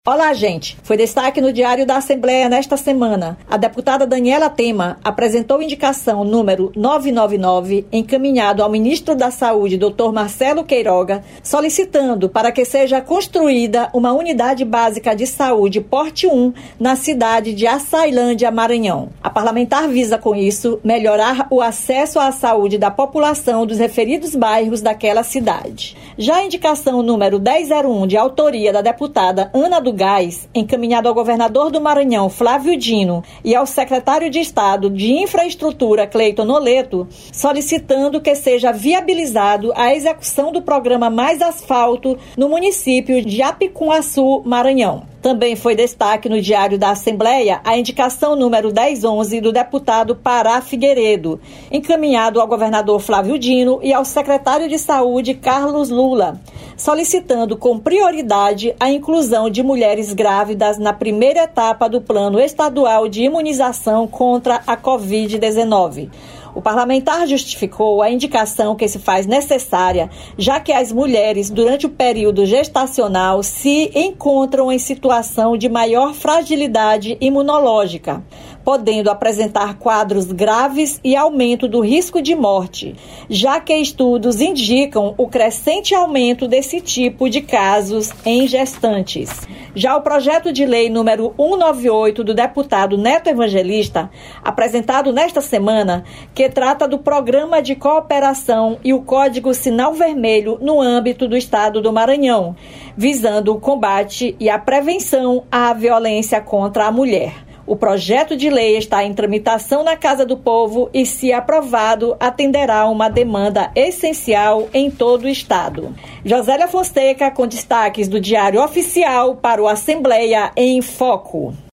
Olá, gente. Foi destaque no Diário da Assembleia nesta semana. A deputada Daniela Tema apresentou indicação número 999, encaminhado ao ministro da Saúde, Dr. Marcelo Queiroga, solicitando para que seja construída uma unidade básica de saúde porte 1 na cidade de Açailândia, Maranhão. A parlamentar visa, com isso, melhorar o acesso à saúde da população dos referidos bairros daquela cidade. Já a indicação número 1001, de autoria da deputada Ana do Gás, encaminhado ao governador do Maranhão, Flávio Dino, e ao secretário de Estado de Infraestrutura, Cleiton Noleto, solicitando que seja viabilizado a execução do programa Mais Asfalto no município de Apicum-Açu, Maranhão. Também foi destaque no Diário da Assembleia a indicação número 1011 do deputado Pará Figueiredo, encaminhado ao governador Flávio Dino e ao secretário de Saúde, Carlos Lula, solicitando com prioridade a inclusão de mulheres grávidas na primeira etapa do Plano Estadual de Imunização contra a Covid-19. O parlamentar justificou a indicação que se faz necessária, já que as mulheres, durante o período gestacional, se encontram em situação de maior fragilidade imunológica, podendo apresentar quadros graves e aumento do risco de morte, já que estudos indicam o crescente aumento desse tipo de casos em gestantes. Já o projeto de lei número 198 do deputado Neto Evangelista, apresentado nesta semana, que trata do Programa de Cooperação e o Código Sinal Vermelho no âmbito do Estado do Maranhão, visando o combate e a prevenção à violência contra a mulher. O projeto de lei está em tramitação na Casa do Povo e, se aprovado, atenderá uma demanda essencial em todo o Estado. Josélia Fonseca, com destaques do Diário Oficial para o Assembleia em Foco.